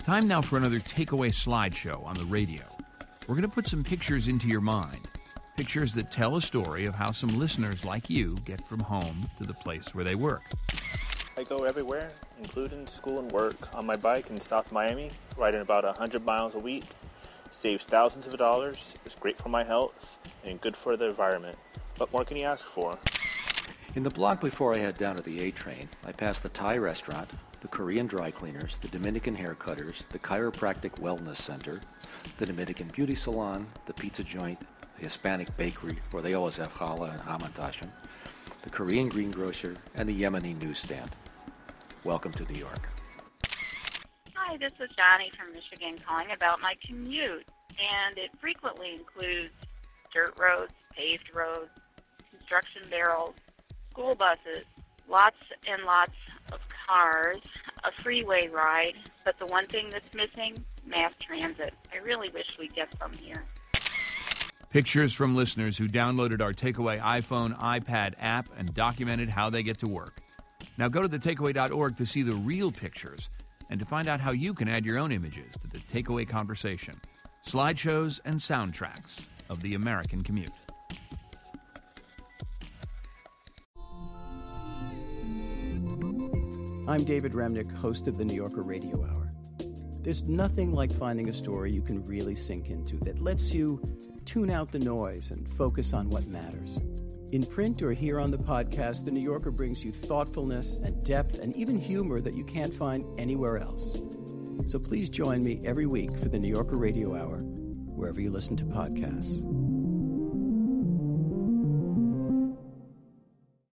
Time now for another takeaway slideshow on the radio. We're going to put some pictures into your mind. Pictures that tell a story of how some listeners like you get from home to the place where they work. I go everywhere, including school and work, on my bike in South Miami, riding about 100 miles a week. Saves thousands of dollars, is great for my health, and good for the environment. What more can you ask for? In the block before I head down to the A train, I pass the Thai restaurant, the Korean dry cleaners, the Dominican hair cutters, the chiropractic wellness center, the Dominican beauty salon, the pizza joint, the Hispanic bakery, where they always have challah and hamantashen, the Korean greengrocer, and the Yemeni newsstand. Welcome to New York. Hi, this is Johnny from Michigan calling about my commute, and it frequently includes dirt roads, paved roads, construction barrels, school buses, lots and lots of cars, a freeway ride, but the one thing that's missing, mass transit. I really wish we'd get some here. Pictures from listeners who downloaded our Takeaway iPhone, iPad app and documented how they get to work. Now go to thetakeaway.org to see the real pictures and to find out how you can add your own images to the Takeaway conversation, slideshows, and soundtracks of the American commute. I'm David Remnick, host of the New Yorker Radio Hour. There's nothing like finding a story you can really sink into that lets you tune out the noise and focus on what matters. In print or here on the podcast, The New Yorker brings you thoughtfulness and depth and even humor that you can't find anywhere else. So please join me every week for the New Yorker Radio Hour, wherever you listen to podcasts.